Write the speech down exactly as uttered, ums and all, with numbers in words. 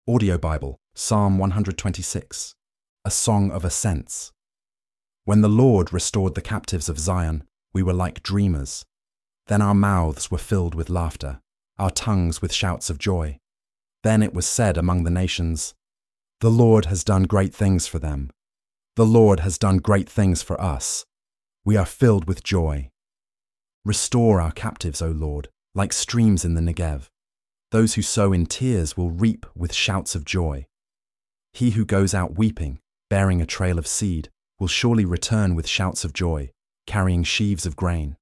Audio Bible, Psalm one hundred twenty-six, a song of ascents. When the Lord restored the captives of Zion, we were like dreamers. Then our mouths were filled with laughter, our tongues with shouts of joy. Then it was said among the nations, "The Lord has done great things for them. The Lord has done great things for us. We are filled with joy." Restore our captives, O Lord, like streams in the Negev. Those who sow in tears will reap with shouts of joy. He who goes out weeping, bearing a trail of seed, will surely return with shouts of joy, carrying sheaves of grain.